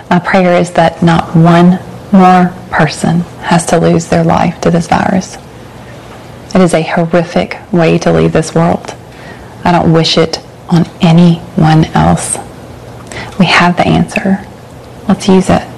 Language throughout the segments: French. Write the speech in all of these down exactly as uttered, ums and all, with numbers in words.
My prayer is that not one more person has to lose their life to this virus. It is a horrific way to leave this world. I don't wish it on anyone else. We have the answer. Let's use it.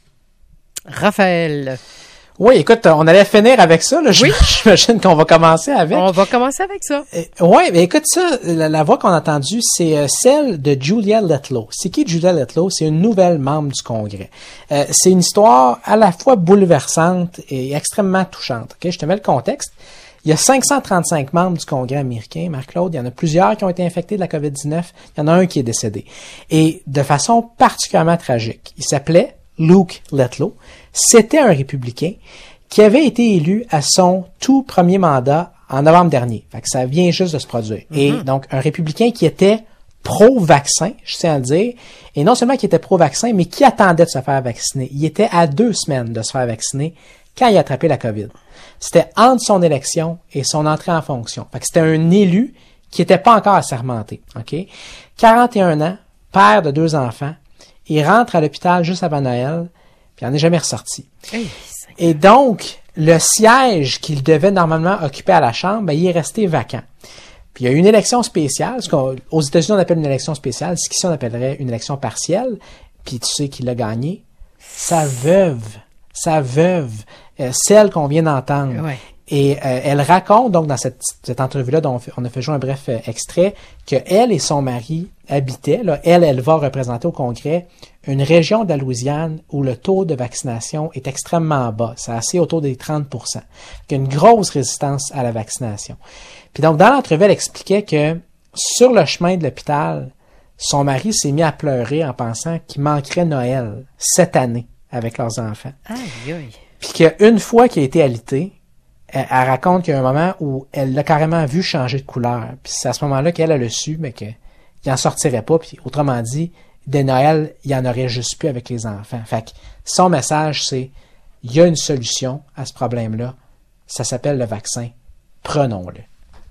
Raphaël. Oui, écoute, on allait finir avec ça. Là. Oui. J'imagine qu'on va commencer avec. On va commencer avec ça. Euh, oui, mais écoute ça, la, la voix qu'on a entendue, c'est euh, celle de Julia Letlow. C'est qui Julia Letlow? C'est une nouvelle membre du Congrès. Euh, c'est une histoire à la fois bouleversante et extrêmement touchante. Okay? Je te mets le contexte. Il y a cinq cent trente-cinq membres du Congrès américain, Marc-Claude. Il y en a plusieurs qui ont été infectés de la covid dix-neuf. Il y en a un qui est décédé. Et de façon particulièrement tragique. Il s'appelait Luke Letlow. C'était un républicain qui avait été élu à son tout premier mandat en novembre dernier. Fait que ça vient juste de se produire. Mm-hmm. Et donc, un républicain qui était pro-vaccin, je tiens à le dire, et non seulement qui était pro-vaccin, mais qui attendait de se faire vacciner. Il était à deux semaines de se faire vacciner quand il a attrapé la COVID. C'était entre son élection et son entrée en fonction. Fait que c'était un élu qui n'était pas encore assermenté. OK? quarante et un ans, père de deux enfants. Il rentre à l'hôpital juste avant Noël, puis il n'en est jamais ressorti. Hey, et donc, le siège qu'il devait normalement occuper à la Chambre, ben, il est resté vacant. Puis il y a eu une élection spéciale, ce qu'aux États-Unis on appelle une élection spéciale, ce qu'ici on appellerait une élection partielle, puis tu sais qui l'a gagné? Sa veuve. Sa veuve. Euh, celle qu'on vient d'entendre. Ouais. Et euh, elle raconte, donc, dans cette, cette entrevue-là, dont on, fait, on a fait jouer un bref euh, extrait, que elle et son mari habitaient, là, elle, elle va représenter au Congrès une région de la Louisiane où le taux de vaccination est extrêmement bas. C'est assez autour des trente pour cent. Il y a une grosse résistance à la vaccination. Puis donc, dans l'entrevue, elle expliquait que sur le chemin de l'hôpital, son mari s'est mis à pleurer en pensant qu'il manquerait Noël cette année avec leurs enfants. Aïe, aïe. Puis qu'une fois qu'il a été alité, elle, elle raconte qu'il y a un moment où elle l'a carrément vu changer de couleur. Puis c'est à ce moment-là qu'elle a le su, mais qu'il n'en sortirait pas. Puis autrement dit, dès Noël, il n'y en aurait juste plus avec les enfants. Fait que son message, c'est il y a une solution à ce problème-là. Ça s'appelle le vaccin. Prenons-le.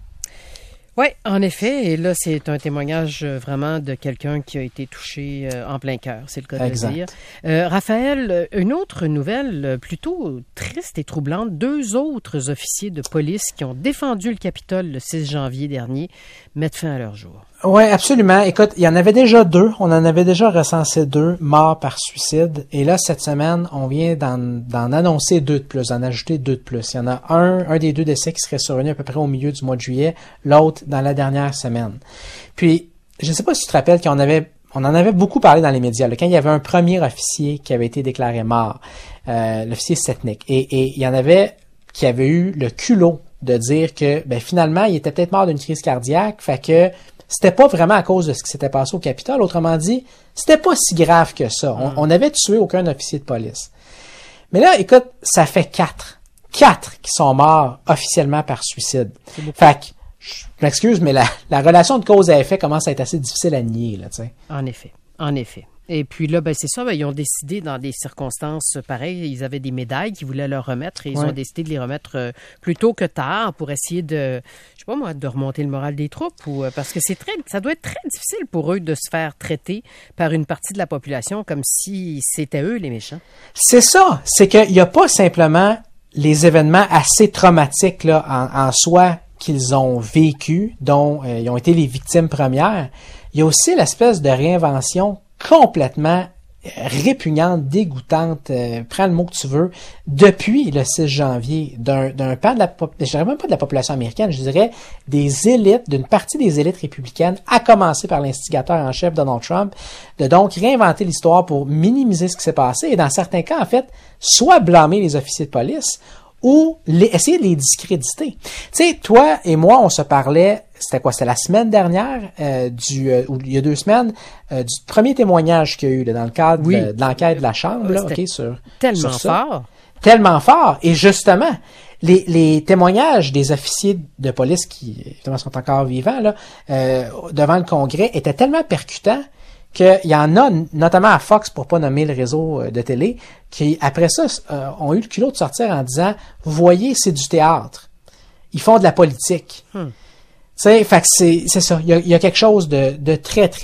Oui, en effet, et là, c'est un témoignage vraiment de quelqu'un qui a été touché euh, en plein cœur, c'est le cas de le dire. Euh, Raphaël, une autre nouvelle plutôt triste et troublante, deux autres officiers de police qui ont défendu le Capitole le six janvier dernier mettent fin à leur jour. Oui, absolument. Écoute, il y en avait déjà deux. On en avait déjà recensé deux morts par suicide. Et là, cette semaine, on vient d'en, d'en annoncer deux de plus, d'en ajouter deux de plus. Il y en a un, un des deux décès qui serait survenu à peu près au milieu du mois de juillet, l'autre dans la dernière semaine. Puis, je ne sais pas si tu te rappelles qu'on avait, on en avait beaucoup parlé dans les médias, là, quand il y avait un premier officier qui avait été déclaré mort, euh, l'officier Setnik. Et, et il y en avait qui avait eu le culot de dire que, ben, finalement, il était peut-être mort d'une crise cardiaque, fait que c'était pas vraiment à cause de ce qui s'était passé au Capitole. Autrement dit, c'était pas si grave que ça. On, on avait tué aucun officier de police. Mais là, écoute, ça fait quatre. Quatre qui sont morts officiellement par suicide. Fait que, je m'excuse, mais la, la relation de cause à effet commence à être assez difficile à nier, là, tu sais. En effet. En effet. Et puis là, ben c'est ça, ben, ils ont décidé dans des circonstances pareilles, ils avaient des médailles qu'ils voulaient leur remettre et ils ouais. ont décidé de les remettre euh, plus tôt que tard pour essayer de, je sais pas moi, de remonter le moral des troupes ou euh, parce que c'est très, ça doit être très difficile pour eux de se faire traiter par une partie de la population comme si c'était eux les méchants. C'est ça, c'est qu'il n'y a pas simplement les événements assez traumatiques là en, en soi qu'ils ont vécu, dont euh, ils ont été les victimes premières. Il y a aussi l'espèce de réinvention complètement répugnante, dégoûtante, euh, prends le mot que tu veux, depuis le six janvier, d'un, d'un pan de la, je dirais même pas de la population américaine, je dirais des élites, d'une partie des élites républicaines, à commencer par l'instigateur en chef Donald Trump, de donc réinventer l'histoire pour minimiser ce qui s'est passé et dans certains cas, en fait, soit blâmer les officiers de police ou les, essayer de les discréditer. Tu sais, toi et moi, on se parlait, c'était quoi? C'était la semaine dernière, euh, du, euh, ou il y a deux semaines, euh, du premier témoignage qu'il y a eu là, dans le cadre oui. de, de l'enquête de la Chambre, là, okay, sur, tellement sur ça. fort. Tellement fort. Et justement, les, les témoignages des officiers de police qui, évidemment, sont encore vivants, là, euh, devant le Congrès étaient tellement percutants qu'il y en a, notamment à Fox, pour pas nommer le réseau de télé, qui, après ça, euh, ont eu le culot de sortir en disant, vous voyez, c'est du théâtre. Ils font de la politique. Hmm. Tu sais, fait que c'est, c'est ça. Il y a, il y a quelque chose de, de très, très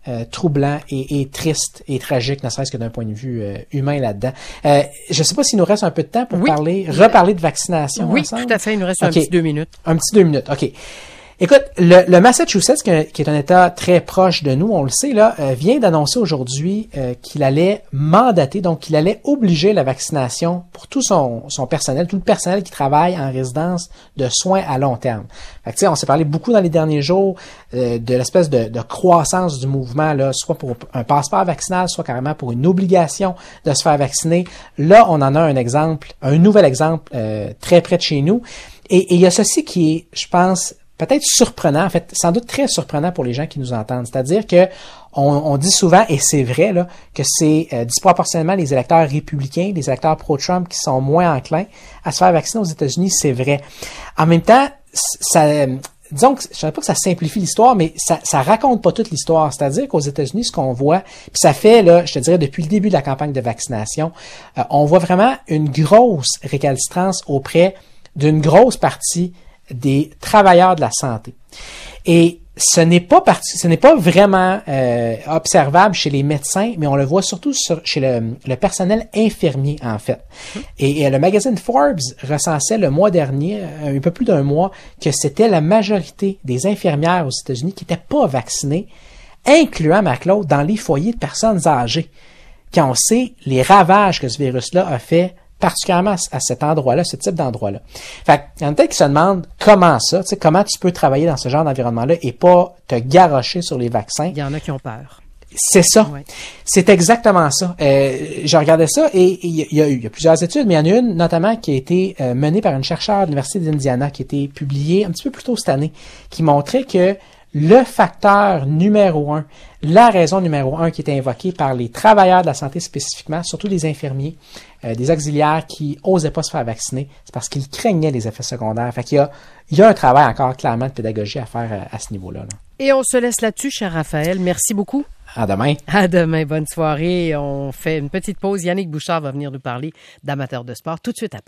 euh, troublant et, et triste et tragique, ne serait-ce que d'un point de vue euh, humain là-dedans. Euh, je ne sais pas s'il nous reste un peu de temps pour oui. parler, reparler de vaccination Oui, ensemble. tout à fait. Il nous reste okay. un petit deux minutes. Un petit deux minutes, OK. Écoute, le, le Massachusetts, qui est un État très proche de nous, on le sait, là, euh, vient d'annoncer aujourd'hui euh, qu'il allait mandater, donc qu'il allait obliger la vaccination pour tout son, son personnel, tout le personnel qui travaille en résidence de soins à long terme. Fait que, tu sais, on s'est parlé beaucoup dans les derniers jours euh, de l'espèce de, de croissance du mouvement, là, soit pour un passeport vaccinal, soit carrément pour une obligation de se faire vacciner. Là, on en a un exemple, un nouvel exemple euh, très près de chez nous. Et, et il y a ceci qui est, je pense, peut-être surprenant, en fait, sans doute très surprenant pour les gens qui nous entendent. C'est-à-dire que on, on dit souvent, et c'est vrai, là, que c'est euh, disproportionnellement les électeurs républicains, les électeurs pro-Trump qui sont moins enclins à se faire vacciner aux États-Unis, c'est vrai. En même temps, ça, disons que, je ne sais pas que ça simplifie l'histoire, mais ça, ça raconte pas toute l'histoire. C'est-à-dire qu'aux États-Unis, ce qu'on voit, puis ça fait, là, je te dirais, depuis le début de la campagne de vaccination, euh, on voit vraiment une grosse récalcitrance auprès d'une grosse partie des travailleurs de la santé. Et ce n'est pas parti, ce n'est pas vraiment euh, observable chez les médecins, mais on le voit surtout sur, chez le, le personnel infirmier, en fait. Mmh. Et, et le magazine Forbes recensait le mois dernier, un peu plus d'un mois, que c'était la majorité des infirmières aux États-Unis qui n'étaient pas vaccinées, incluant, Mac-Claude, dans les foyers de personnes âgées. Quand on sait les ravages que ce virus-là a fait particulièrement à cet endroit-là, ce type d'endroit-là. Fait qu'il y en a peut-être qui se demandent comment ça, tu sais, comment tu peux travailler dans ce genre d'environnement-là et pas te garrocher sur les vaccins. Il y en a qui ont peur. C'est ça. Ouais. C'est exactement ça. Euh, je regardais ça et il y, y, y a plusieurs études, mais il y en a une notamment qui a été euh, menée par une chercheure de l'Université d'Indiana qui a été publiée un petit peu plus tôt cette année, qui montrait que le facteur numéro un, la raison numéro un qui était invoquée par les travailleurs de la santé spécifiquement, surtout des infirmiers, euh, des auxiliaires qui osaient pas se faire vacciner, c'est parce qu'ils craignaient les effets secondaires. Fait qu'il y a, il y a un travail encore clairement de pédagogie à faire à, à ce niveau-là. Là. Et on se laisse là-dessus, cher Raphaël. Merci beaucoup. À demain. À demain. Bonne soirée. On fait une petite pause. Yannick Bouchard va venir nous parler d'amateurs de sport tout de suite après.